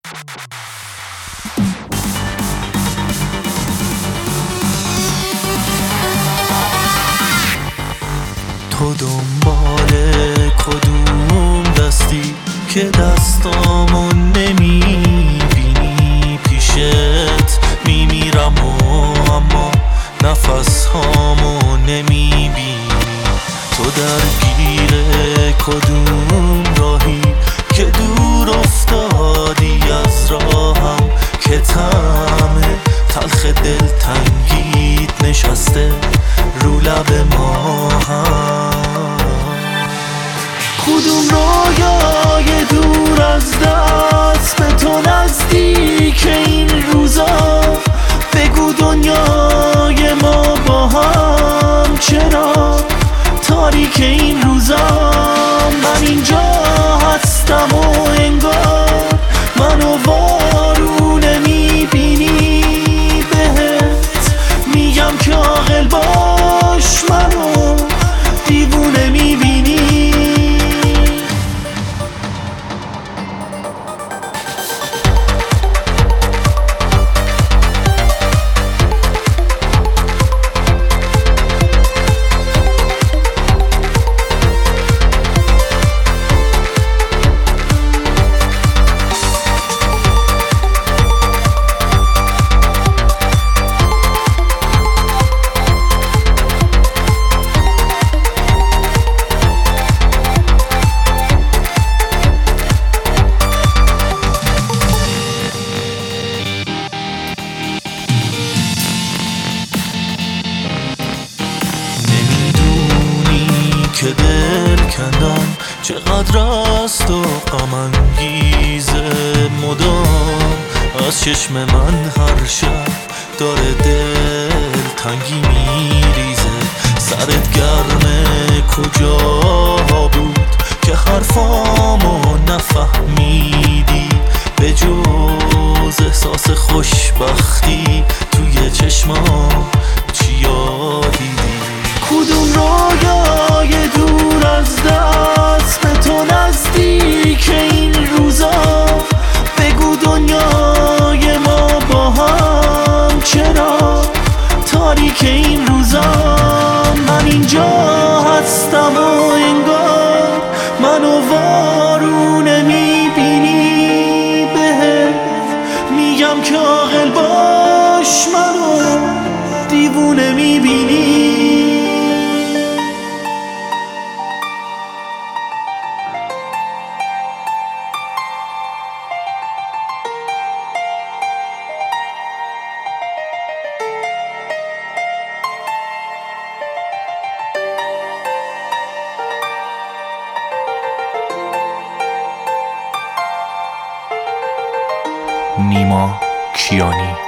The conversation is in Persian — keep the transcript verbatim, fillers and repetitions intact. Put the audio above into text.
تو دنبال کدوم دستی که دستامو نمیبینی؟ پیشت میمیرم و اما نفس هامو نمیبینی. تو درگیر کدوم راهی که دور افتادی از راهم، که طعم تلخ دلتنگیت نشسته رو لب ما هم. کدوم رویای دور از دست به تو نزدیک این روزا؟ بگو دنیای ما با هم چرا تاریک این روزا؟ من اینجا هستم و انگار منو وارو نمیبینی. بهت میگم که عاقل باش، منو دیوونه میبینی. که دل کندن چقدر است و غم انگیزه، مدام از چشم من هر شب داره دل تنگی میریزه. سرت گرمه کجا بود که حرفامو نفهمیدی؟ به جز احساس خوشبختی توی چشمام چیا دیدی؟ کدوم رویای دور از دست به تو نزدیک این روزا؟ بگو دنیای ما با هم چرا تاریک این روزا؟ من اینجا هستم و انگار منو وارو نمیبینی. بهت میگم که عاقل باش، منو دیوونه میبینی. نیما کیانی.